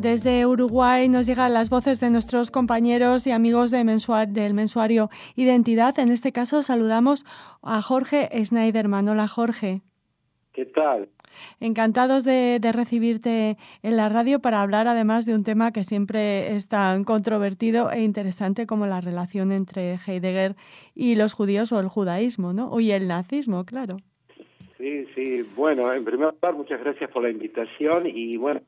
Desde Uruguay nos llegan las voces de nuestros compañeros y amigos del mensuario Identidad. En este caso saludamos a Jorge Schneiderman. Hola, Jorge. ¿Qué tal? Encantados de recibirte en la radio para hablar además de un tema que siempre es tan controvertido e interesante como la relación entre Heidegger y los judíos o el judaísmo, ¿no? Y el nazismo, claro. Sí. Bueno, en primer lugar, muchas gracias por la invitación y bueno,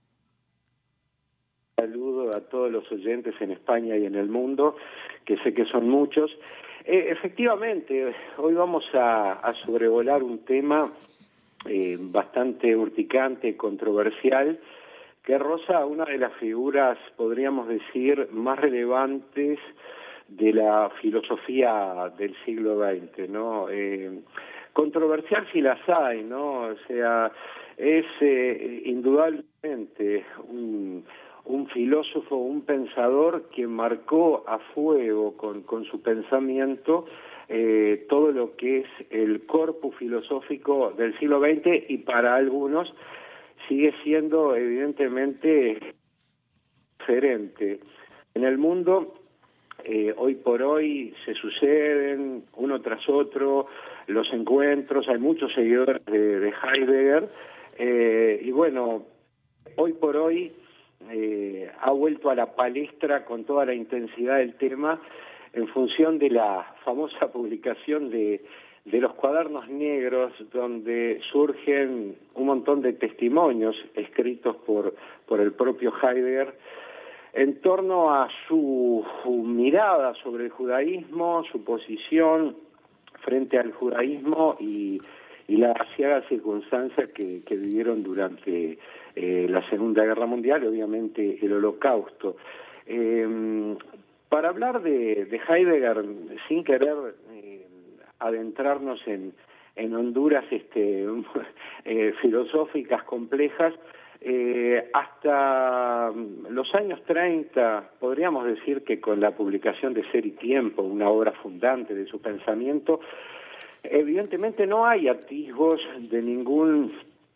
saludo a todos los oyentes en España y en el mundo, que sé que son muchos. Efectivamente, hoy vamos a sobrevolar un tema bastante urticante, controversial, que roza a una de las figuras, podríamos decir, más relevantes de la filosofía del siglo XX, ¿no? Controversial si las hay, ¿no? O sea, es indudablemente un filósofo, un pensador que marcó a fuego con su pensamiento todo lo que es el corpus filosófico del siglo XX y para algunos sigue siendo evidentemente diferente. En el mundo, hoy por hoy se suceden uno tras otro los encuentros, hay muchos seguidores de Heidegger y bueno, hoy por hoy ha vuelto a la palestra con toda la intensidad del tema en función de la famosa publicación de los cuadernos negros, donde surgen un montón de testimonios escritos por el propio Heidegger en torno a su mirada sobre el judaísmo, su posición frente al judaísmo y la ciega circunstancia que vivieron durante la Segunda Guerra Mundial, obviamente el Holocausto. Para hablar de Heidegger, sin querer adentrarnos en honduras filosóficas complejas, hasta los años 30, podríamos decir que con la publicación de Ser y Tiempo, una obra fundante de su pensamiento, evidentemente no hay atisbos de ningún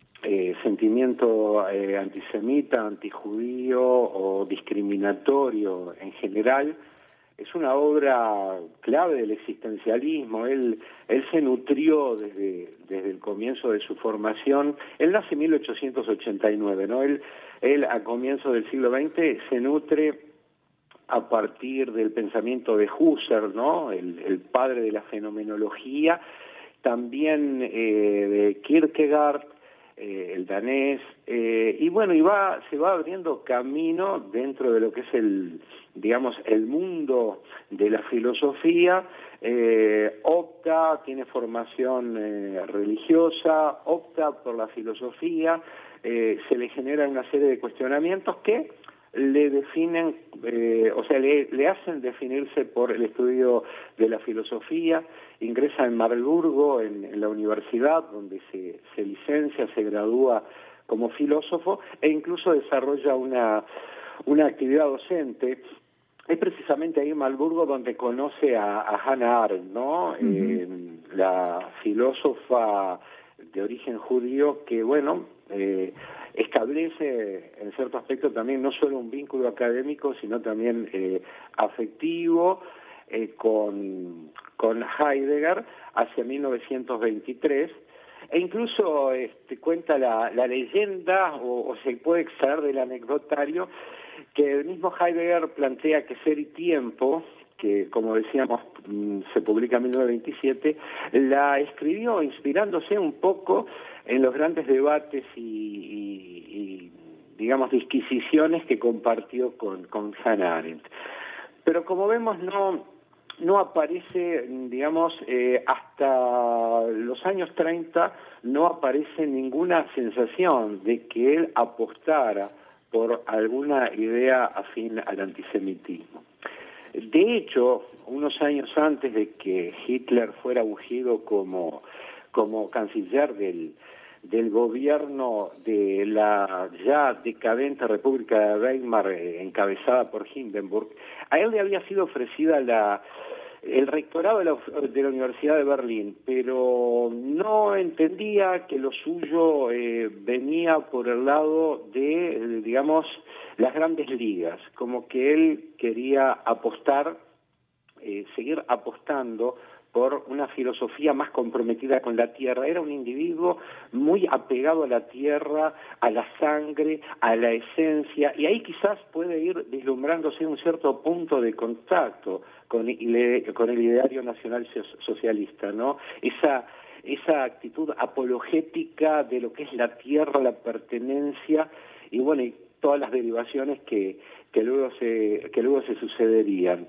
sentimiento antisemita, antijudío o discriminatorio en general. Es una obra clave del existencialismo. Él se nutrió desde el comienzo de su formación. Él nace en 1889, ¿no? Él a comienzos del siglo XX se nutre a partir del pensamiento de Husserl, ¿no? El padre de la fenomenología, también de Kierkegaard, el danés, y bueno, se va abriendo camino dentro de lo que es el mundo de la filosofía. Tiene formación religiosa, opta por la filosofía, se le generan una serie de cuestionamientos que le definen, le hacen definirse por el estudio de la filosofía. Ingresa en Marburgo, en la universidad, donde se licencia, se gradúa como filósofo e incluso desarrolla una actividad docente. Es precisamente ahí en Marburgo donde conoce a Hannah Arendt, ¿no? La filósofa de origen judío que, bueno, establece en cierto aspecto también no solo un vínculo académico, sino también afectivo con Heidegger hacia 1923, e incluso cuenta la leyenda, o se puede extraer del anecdotario, que el mismo Heidegger plantea que Ser y Tiempo, que como decíamos se publica en 1927, la escribió inspirándose un poco en los grandes debates y digamos disquisiciones que compartió con Hannah Arendt. Pero como vemos no aparece, digamos, hasta los años 30 no aparece ninguna sensación de que él apostara por alguna idea afín al antisemitismo. De hecho, unos años antes de que Hitler fuera ungido como canciller del gobierno de la ya decadente República de Weimar, encabezada por Hindenburg, a él le había sido ofrecida el rectorado de la Universidad de Berlín, pero no entendía que lo suyo venía por el lado de, digamos, las grandes ligas, como que él quería apostar, seguir apostando por una filosofía más comprometida con la tierra. Era un individuo muy apegado a la tierra, a la sangre, a la esencia, y ahí quizás puede ir vislumbrándose un cierto punto de contacto con el ideario nacional socialista, ¿no? Esa actitud apologética de lo que es la tierra, la pertenencia, y bueno, y todas las derivaciones que luego se sucederían.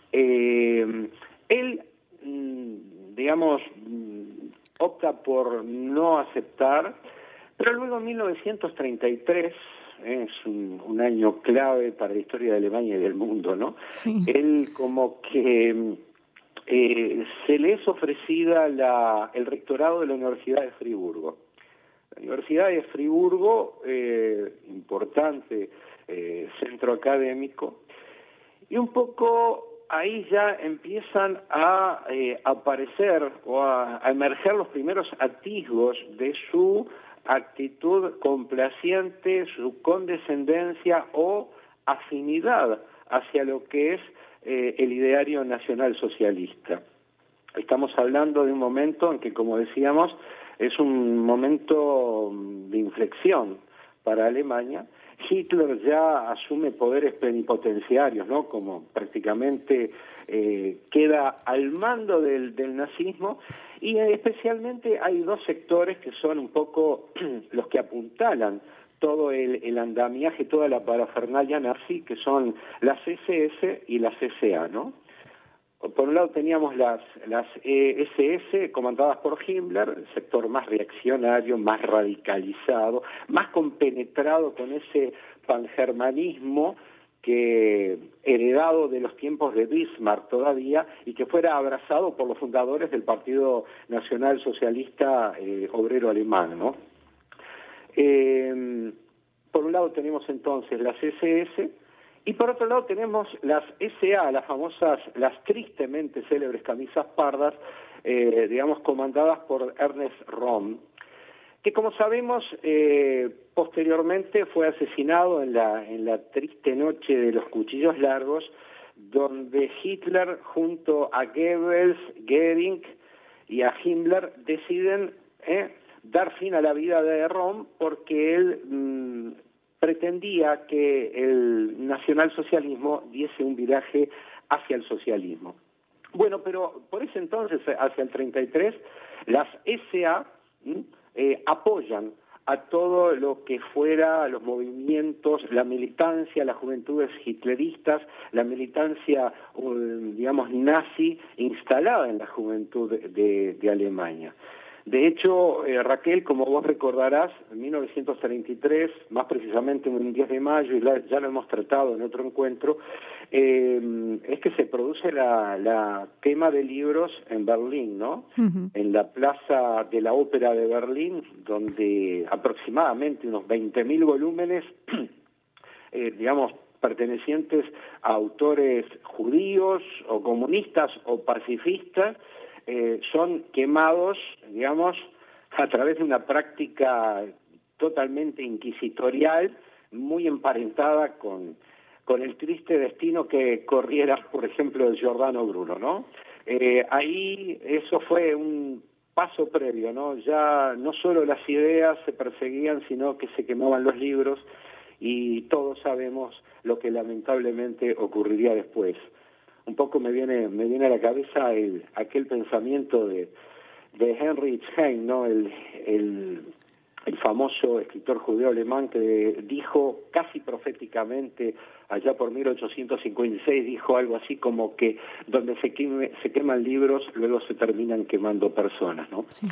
Él, digamos, opta por no aceptar, pero luego en 1933, es un año clave para la historia de Alemania y del mundo, ¿no? Sí. Él como que se le es ofrecida el rectorado de la Universidad de Friburgo. La Universidad de Friburgo, importante centro académico, y un poco ahí ya empiezan a aparecer o a emerger los primeros atisbos de su actitud complaciente, su condescendencia o afinidad hacia lo que es el ideario nacional socialista. Estamos hablando de un momento en que, como decíamos, es un momento de inflexión para Alemania. Hitler ya asume poderes plenipotenciarios, ¿no? Como prácticamente queda al mando del nazismo, y especialmente hay dos sectores que son un poco los que apuntalan todo el andamiaje, toda la parafernalia nazi, que son las SS y las SA, ¿no? Por un lado teníamos las SS comandadas por Himmler, el sector más reaccionario, más radicalizado, más compenetrado con ese pangermanismo que heredado de los tiempos de Bismarck todavía, y que fuera abrazado por los fundadores del Partido Nacional Socialista Obrero Alemán, ¿no? Por un lado tenemos entonces las SS, y por otro lado tenemos las SA, las famosas, las tristemente célebres camisas pardas, digamos, comandadas por Ernest Röhm, que, como sabemos, posteriormente fue asesinado en la triste noche de los cuchillos largos, donde Hitler junto a Goebbels, Goering y a Himmler deciden dar fin a la vida de Röhm, porque él pretendía que el nacionalsocialismo diese un viraje hacia el socialismo. Bueno, pero por ese entonces, hacia el 33, las SA apoyan a todo lo que fuera los movimientos, la militancia, las juventudes hitleristas, la militancia, digamos, nazi instalada en la juventud de Alemania. De hecho, Raquel, como vos recordarás, en 1933, más precisamente un 10 de mayo, y ya lo hemos tratado en otro encuentro, es que se produce la quema de libros en Berlín, ¿no? Uh-huh. En la plaza de la Ópera de Berlín, donde aproximadamente unos 20.000 volúmenes, digamos, pertenecientes a autores judíos o comunistas o pacifistas, son quemados, digamos, a través de una práctica totalmente inquisitorial, muy emparentada con el triste destino que corriera, por ejemplo, de Giordano Bruno, ¿no? Ahí eso fue un paso previo, ¿no? Ya no solo las ideas se perseguían, sino que se quemaban los libros, y todos sabemos lo que lamentablemente ocurriría después. Un poco me viene a la cabeza aquel pensamiento de Heinrich Heine, ¿no? El famoso escritor judío alemán, que dijo casi proféticamente allá por 1856, dijo algo así como que donde se queman libros, luego se terminan quemando personas, ¿no? Sí.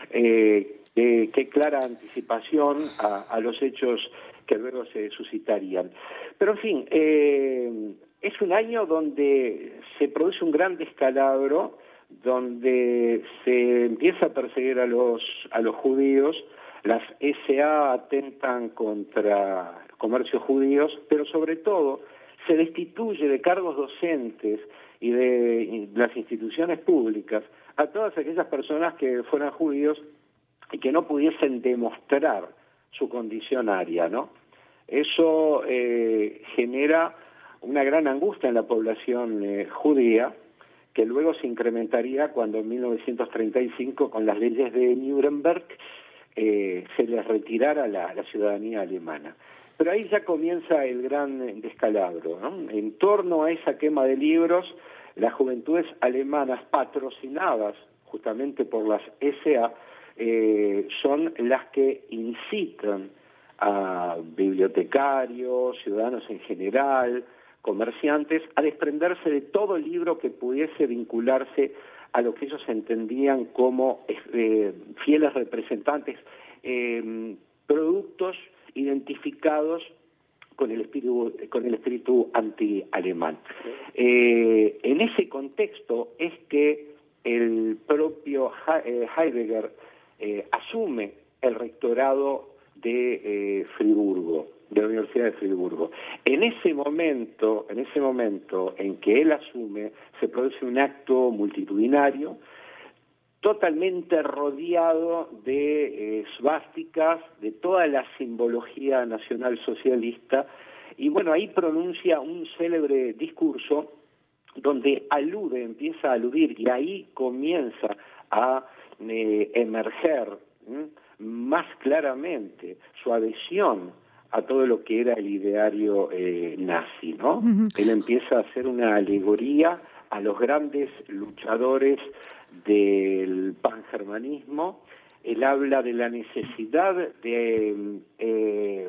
Qué clara anticipación a los hechos que luego se suscitarían. Pero en fin, es un año donde se produce un gran descalabro, donde se empieza a perseguir a los judíos, las SA atentan contra comercios judíos, pero sobre todo se destituye de cargos docentes y de las instituciones públicas a todas aquellas personas que fueran judíos y que no pudiesen demostrar su condición aria, ¿no? Eso genera una gran angustia en la población judía, que luego se incrementaría cuando en 1935, con las leyes de Nuremberg, se les retirara la ciudadanía alemana. Pero ahí ya comienza el gran descalabro, ¿no? En torno a esa quema de libros, las juventudes alemanas patrocinadas justamente por las SA son las que incitan a bibliotecarios, ciudadanos en general, comerciantes, a desprenderse de todo libro que pudiese vincularse a lo que ellos entendían como fieles representantes, productos identificados con el espíritu anti-alemán. En ese contexto es que el propio Heidegger asume el rectorado de Friburgo, de la Universidad de Friburgo. En ese momento en que él asume, se produce un acto multitudinario, totalmente rodeado de svásticas, de toda la simbología nacionalsocialista, y bueno, ahí pronuncia un célebre discurso donde empieza a aludir, y ahí comienza a emerger más claramente su adhesión a todo lo que era el ideario nazi, ¿no? Uh-huh. Él empieza a hacer una alegoría a los grandes luchadores del pangermanismo. Él habla de la necesidad de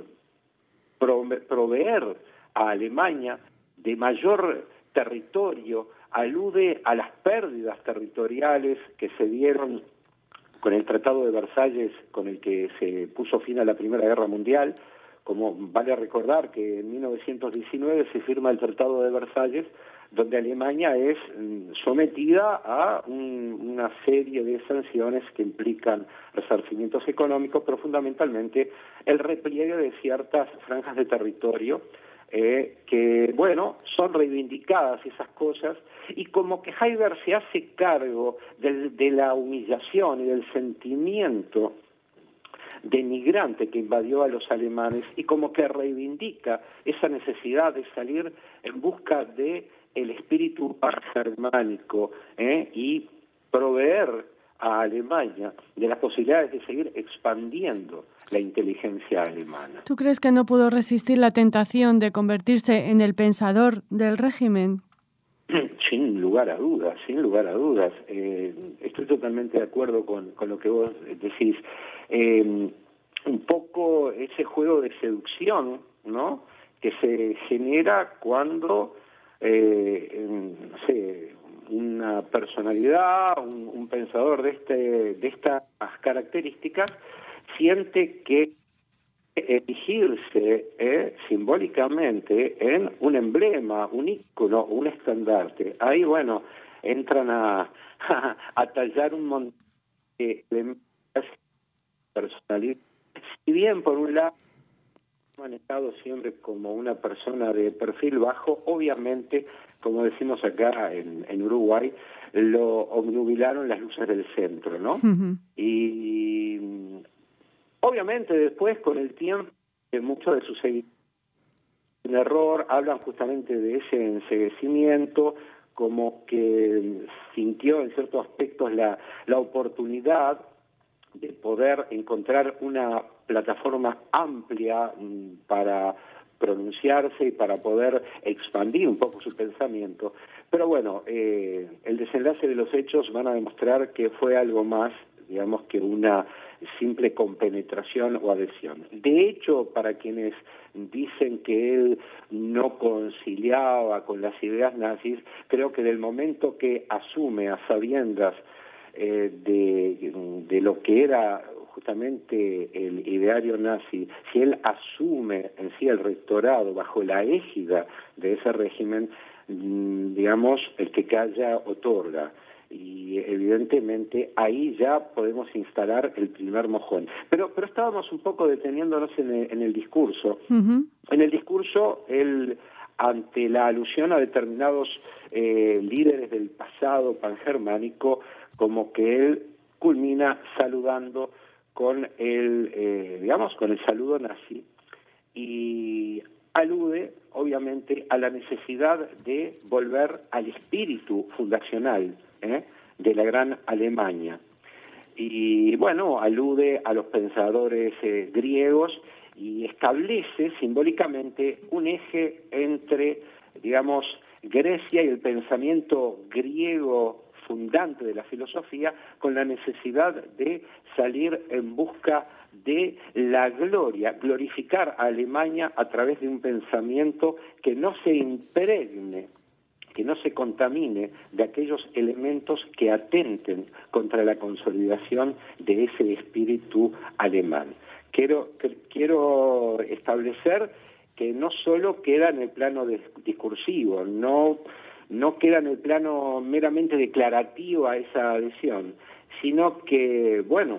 proveer a Alemania de mayor territorio, alude a las pérdidas territoriales que se dieron con el Tratado de Versalles, con el que se puso fin a la Primera Guerra Mundial. Como vale recordar que en 1919 se firma el Tratado de Versalles, donde Alemania es sometida a una serie de sanciones que implican resarcimientos económicos, pero fundamentalmente el repliegue de ciertas franjas de territorio que, bueno, son reivindicadas esas cosas, y como que Heidegger se hace cargo de la humillación y del sentimiento denigrante que invadió a los alemanes, y como que reivindica esa necesidad de salir en busca de el espíritu pangermánico y proveer a Alemania de las posibilidades de seguir expandiendo la inteligencia alemana. ¿Tú crees que no pudo resistir la tentación de convertirse en el pensador del régimen? Sin lugar a dudas, sin lugar a dudas. Estoy totalmente de acuerdo con lo que vos decís. Un poco ese juego de seducción, ¿no?, que se genera cuando no sé, una personalidad, un pensador de estas características siente que erigirse simbólicamente en un emblema, un ícono, un estandarte. Ahí, bueno, entran a tallar un montón de personalidad. Si bien, por un lado, manejado siempre como una persona de perfil bajo, obviamente, como decimos acá en Uruguay, lo obnubilaron las luces del centro, ¿no? Uh-huh. Y obviamente después, con el tiempo, muchos de sus seguidores en error hablan justamente de ese enceguecimiento, como que sintió en ciertos aspectos la oportunidad de poder encontrar una plataforma amplia para pronunciarse y para poder expandir un poco su pensamiento. Pero bueno, el desenlace de los hechos van a demostrar que fue algo más, digamos, que una simple compenetración o adhesión. De hecho, para quienes dicen que él no conciliaba con las ideas nazis, creo que del momento que asume a sabiendas de lo que era justamente el ideario nazi, si él asume en sí el rectorado bajo la égida de ese régimen, digamos, el que calla otorga. Y evidentemente ahí ya podemos instalar el primer mojón. Pero estábamos un poco deteniéndonos en el discurso. Uh-huh. En el discurso, él, ante la alusión a determinados líderes del pasado pangermánico, como que él culmina saludando con el, digamos, con el saludo nazi, y alude obviamente a la necesidad de volver al espíritu fundacional de la gran Alemania. Y bueno, alude a los pensadores griegos y establece simbólicamente un eje entre, digamos, Grecia y el pensamiento griego fundante de la filosofía, con la necesidad de salir en busca de la gloria, glorificar a Alemania a través de un pensamiento que no se impregne, que no se contamine de aquellos elementos que atenten contra la consolidación de ese espíritu alemán. Quiero establecer que no solo queda en el plano discursivo, no queda en el plano meramente declarativo a esa adhesión, sino que, bueno,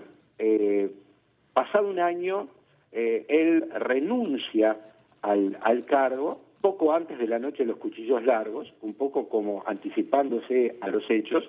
pasado un año, él renuncia al cargo, poco antes de la noche de los cuchillos largos, un poco como anticipándose a los hechos.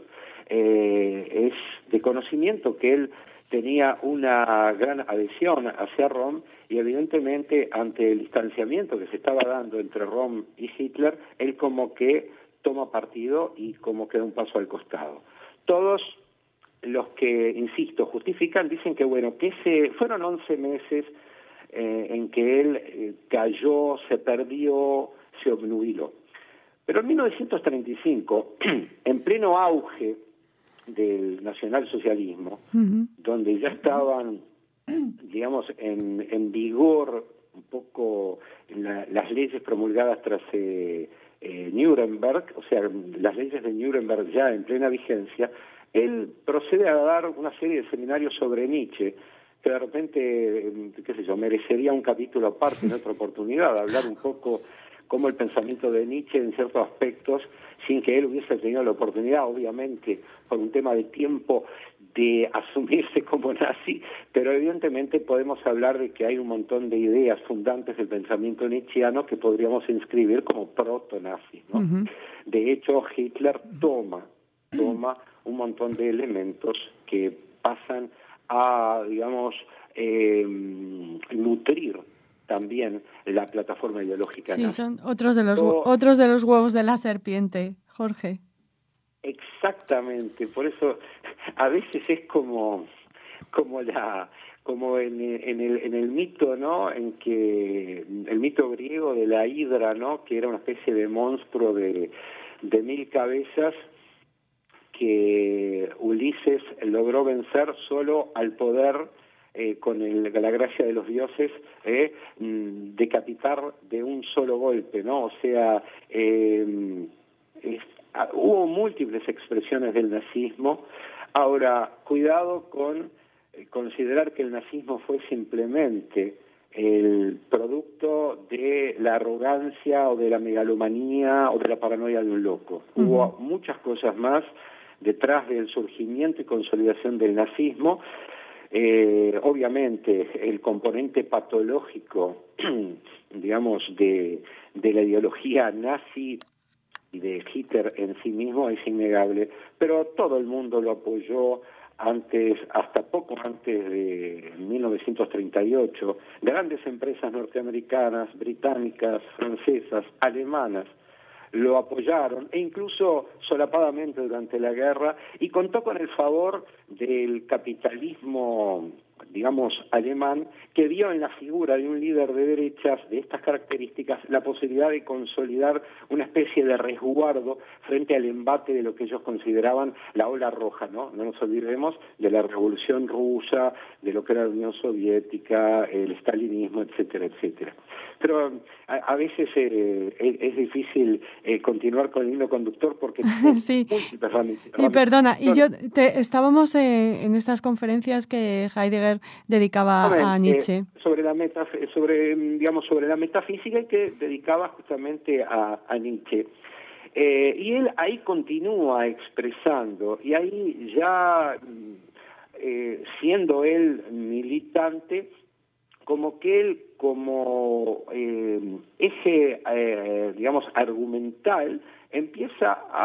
Es de conocimiento que él tenía una gran adhesión hacia Rom y evidentemente ante el distanciamiento que se estaba dando entre Rom y Hitler, él como que toma partido y como que da un paso al costado. Todos los que, insisto, justifican, dicen que bueno, que fueron 11 meses en que él cayó, se perdió, se obnubiló. Pero en 1935, en pleno auge del nacionalsocialismo, donde ya estaban, digamos, en vigor un poco las leyes promulgadas tras Nuremberg, o sea, las leyes de Nuremberg ya en plena vigencia, él procede a dar una serie de seminarios sobre Nietzsche, que de repente, qué sé yo, merecería un capítulo aparte en otra oportunidad, hablar un poco cómo el pensamiento de Nietzsche en ciertos aspectos, sin que él hubiese tenido la oportunidad, obviamente, por un tema de tiempo, de asumirse como nazi, pero evidentemente podemos hablar de que hay un montón de ideas fundantes del pensamiento nietzscheano que podríamos inscribir como proto-nazis, ¿no? De hecho, Hitler toma un montón de elementos que pasan a, digamos, nutrir también la plataforma ideológica Sí, nazi. son otros de los huevos de la serpiente, Jorge. Exactamente, por eso a veces es como en el mito, ¿no? En que el mito griego de la hidra, ¿no? Que era una especie de monstruo de 1000 cabezas que Ulises logró vencer solo al poder, con la gracia de los dioses, decapitar de un solo golpe, ¿no? O sea, hubo múltiples expresiones del nazismo. Ahora, cuidado con considerar que el nazismo fue simplemente el producto de la arrogancia o de la megalomanía o de la paranoia de un loco. Hubo muchas cosas más detrás del surgimiento y consolidación del nazismo. Obviamente el componente patológico, digamos, de la ideología nazi y de Hitler en sí mismo es innegable, pero todo el mundo lo apoyó hasta poco antes de 1938, grandes empresas norteamericanas, británicas, francesas, alemanas, lo apoyaron, e incluso solapadamente durante la guerra, y contó con el favor del capitalismo, digamos, alemán, que vio en la figura de un líder de derechas de estas características la posibilidad de consolidar una especie de resguardo frente al embate de lo que ellos consideraban la ola roja, ¿no? No nos olvidemos de la Revolución Rusa, de lo que era la Unión Soviética, el estalinismo, etcétera, etcétera. Pero a veces es difícil continuar con el hilo conductor porque sí. Y perdona, estábamos en estas conferencias que Heidegger dedicaba a Nietzsche. Sobre la metafísica y que dedicaba justamente a Nietzsche. Y él ahí continúa expresando, y ahí ya siendo él militante, como que él, como eje, digamos, argumental, empieza a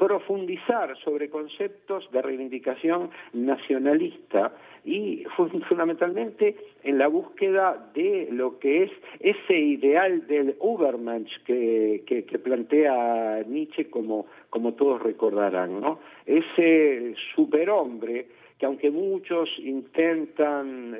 profundizar sobre conceptos de reivindicación nacionalista y fundamentalmente en la búsqueda de lo que es ese ideal del Übermensch que plantea Nietzsche, como todos recordarán, ¿no? Ese superhombre que, aunque muchos intentan,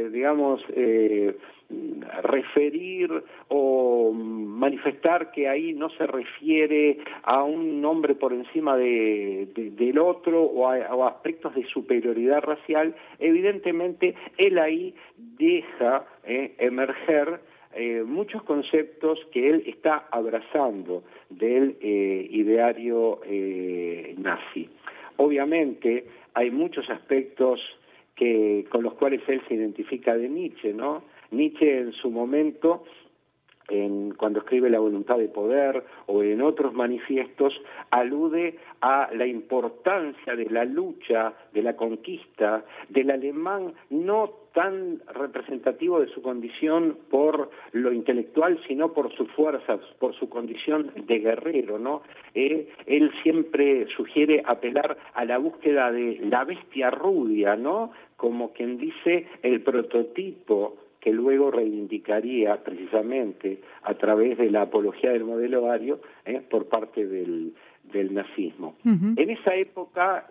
referir o manifestar que ahí no se refiere a un hombre por encima del otro o a aspectos de superioridad racial, evidentemente él ahí deja emerger muchos conceptos que él está abrazando del ideario nazi. Obviamente hay muchos aspectos con los cuales él se identifica de Nietzsche, ¿no? Nietzsche en su momento, cuando escribe La voluntad de poder o en otros manifiestos, alude a la importancia de la lucha, de la conquista, del alemán no tan representativo de su condición por lo intelectual, sino por sus fuerzas, por su condición de guerrero, ¿no? Él siempre sugiere apelar a la búsqueda de la bestia rubia, ¿no? Como quien dice, el prototipo que luego reivindicaría precisamente a través de la apología del modelo ario por parte del nazismo. Uh-huh. En esa época,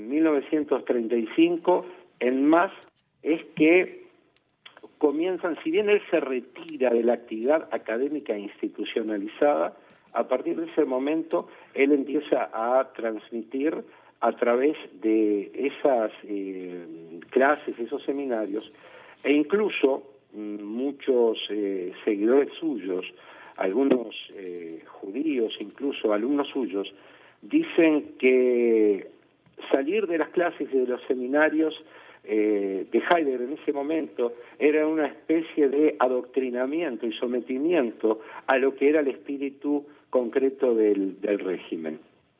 1935, en más, es que comienzan, si bien él se retira de la actividad académica institucionalizada, a partir de ese momento él empieza a transmitir a través de esas clases, esos seminarios, e incluso muchos seguidores suyos, algunos judíos, incluso alumnos suyos, dicen que salir de las clases y de los seminarios de Heidegger en ese momento era una especie de adoctrinamiento y sometimiento a lo que era el espíritu concreto del régimen.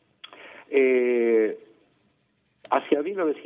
Hacia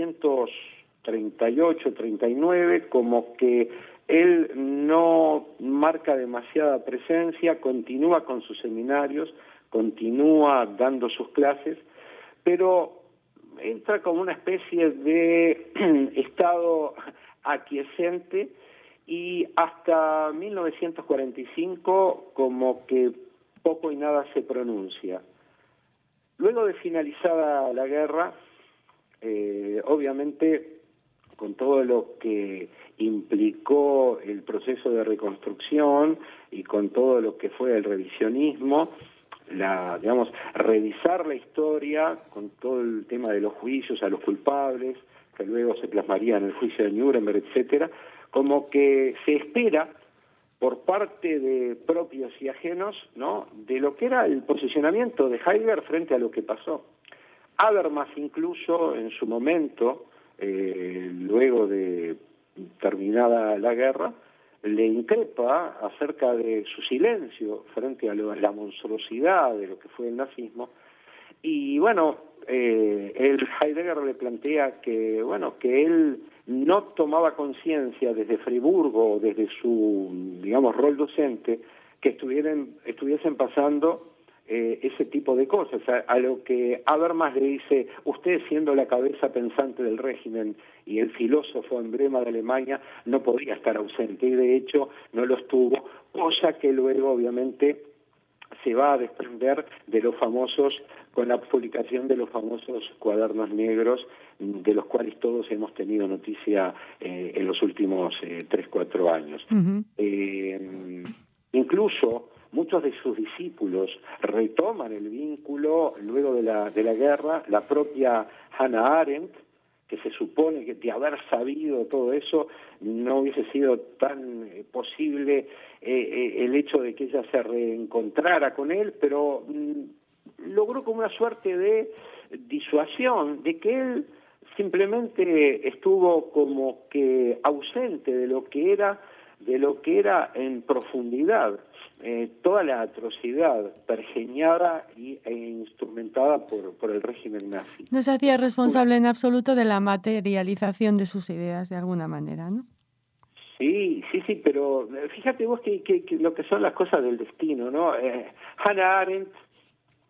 1938-39, como que él no marca demasiada presencia, continúa con sus seminarios, continúa dando sus clases, pero entra como una especie de estado aquiescente y hasta 1945 como que poco y nada se pronuncia. Luego de finalizada la guerra, obviamente con todo lo que implicó el proceso de reconstrucción y con todo lo que fue el revisionismo, revisar la historia con todo el tema de los juicios a los culpables, que luego se plasmaría en el juicio de Nuremberg, etcétera, como que se espera por parte de propios y ajenos, ¿no?, de lo que era el posicionamiento de Heidegger frente a lo que pasó. Habermas incluso en su momento, luego de terminada la guerra, le increpa acerca de su silencio frente a la monstruosidad de lo que fue el nazismo. Y bueno, Heidegger le plantea que él no tomaba conciencia desde Friburgo, desde su, rol docente, que estuviesen pasando ese tipo de cosas, a lo que Habermas le dice: usted, siendo la cabeza pensante del régimen y el filósofo emblema de Alemania, no podía estar ausente, y de hecho no lo estuvo, cosa que luego obviamente se va a desprender de los famosos, con la publicación de los famosos cuadernos negros, de los cuales todos hemos tenido noticia en los últimos 3-4 años. Uh-huh. Incluso muchos de sus discípulos retoman el vínculo luego de la guerra. La propia Hannah Arendt, que se supone que de haber sabido todo eso no hubiese sido tan posible el hecho de que ella se reencontrara con él, pero logró como una suerte de disuasión, de que él simplemente estuvo como que ausente de lo que era en profundidad toda la atrocidad pergeñada e instrumentada por el régimen nazi. No se hacía responsable en absoluto de la materialización de sus ideas, de alguna manera, ¿no? Sí, pero fíjate vos que lo que son las cosas del destino, ¿no? Hannah Arendt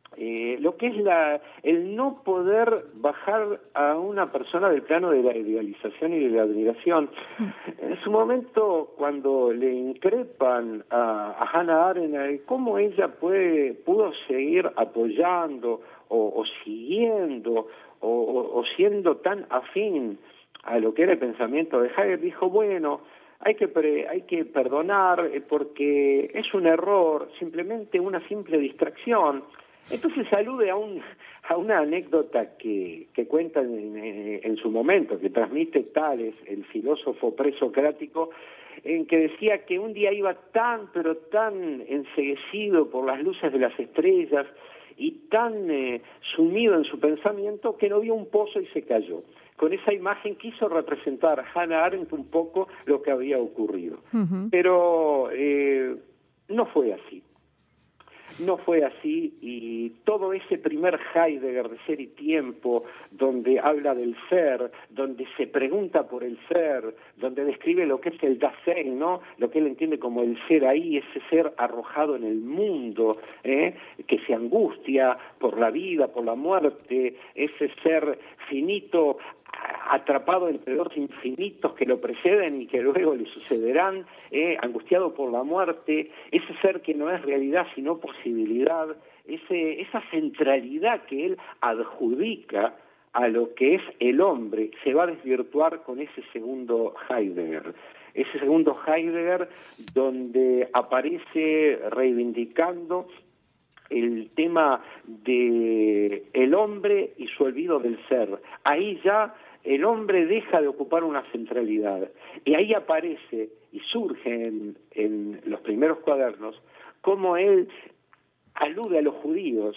lo que es el no poder bajar a una persona del plano de la idealización y de la admiración. En su momento, cuando le increpan a Hannah Arendt cómo ella pudo seguir apoyando o siguiendo o siendo tan afín a lo que era el pensamiento de Heidegger, dijo, bueno, hay que perdonar porque es un error, simplemente una simple distracción. Entonces alude a una anécdota que cuenta en su momento, que transmite Tales, el filósofo presocrático, en que decía que un día iba tan, pero tan enceguecido por las luces de las estrellas y tan sumido en su pensamiento que no vio un pozo y se cayó. Con esa imagen quiso representar Hannah Arendt un poco lo que había ocurrido. Uh-huh. Pero no fue así. No fue así, y todo ese primer Heidegger de Ser y Tiempo, donde habla del ser, donde se pregunta por el ser, donde describe lo que es el Dasein, ¿no? Lo que él entiende como el ser ahí, ese ser arrojado en el mundo, que se angustia por la vida, por la muerte, ese ser finito atrapado entre dos infinitos que lo preceden y que luego le sucederán, angustiado por la muerte, ese ser que no es realidad sino posibilidad, esa centralidad que él adjudica a lo que es el hombre, se va a desvirtuar con ese segundo Heidegger. Ese segundo Heidegger donde aparece reivindicando el tema de el hombre y su olvido del ser. Ahí ya el hombre deja de ocupar una centralidad y ahí aparece y surge en los primeros cuadernos cómo él alude a los judíos,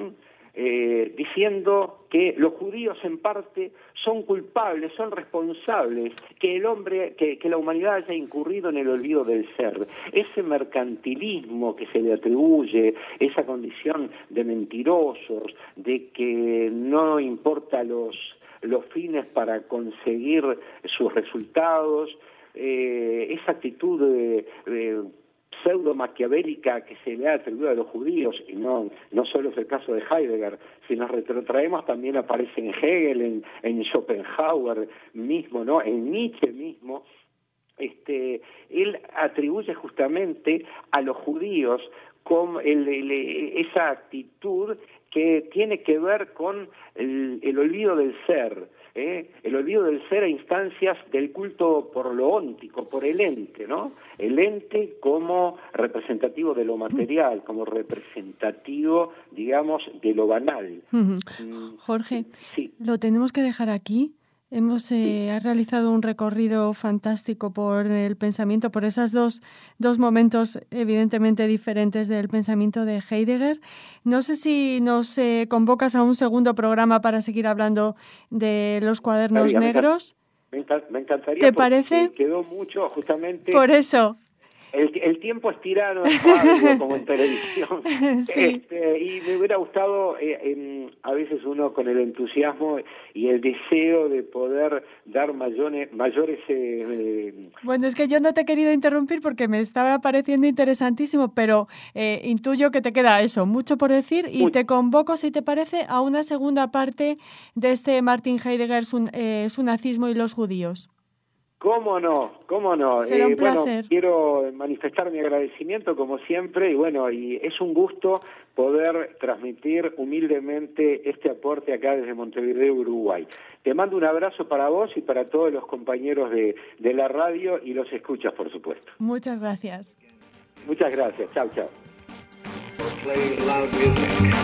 diciendo que los judíos en parte son culpables, son responsables que el hombre, que la humanidad haya incurrido en el olvido del ser. Ese mercantilismo que se le atribuye, esa condición de mentirosos, de que no importa los fines para conseguir sus resultados, esa actitud de pseudo maquiavélica que se le ha atribuido a los judíos, y no solo es el caso de Heidegger, si nos retrotraemos también aparece en Hegel, en Schopenhauer mismo, ¿no? En Nietzsche mismo. Él atribuye justamente a los judíos con esa actitud que tiene que ver con el olvido del ser, el olvido del ser a instancias del culto por lo óntico, por el ente, ¿no? El ente como representativo de lo material, como representativo, digamos, de lo banal. Jorge, sí. Lo tenemos que dejar aquí. Hemos realizado un recorrido fantástico por el pensamiento, por esos dos momentos evidentemente diferentes del pensamiento de Heidegger. No sé si nos convocas a un segundo programa para seguir hablando de los cuadernos negros. Me encantaría. ¿Te parece? Quedó mucho justamente. Por eso. El tiempo es tirano en radio como en televisión. Sí. Y me hubiera gustado, a veces uno con el entusiasmo y el deseo de poder dar mayores Bueno, es que yo no te he querido interrumpir porque me estaba pareciendo interesantísimo, pero intuyo que te queda eso, mucho por decir, y te convoco, si te parece, a una segunda parte de este Martin Heidegger, su nazismo y los judíos. ¿Cómo no? Será un placer. Bueno, quiero manifestar mi agradecimiento como siempre y es un gusto poder transmitir humildemente este aporte acá desde Montevideo, Uruguay. Te mando un abrazo para vos y para todos los compañeros de la radio y los escuchas, por supuesto. Muchas gracias. Muchas gracias. Chao.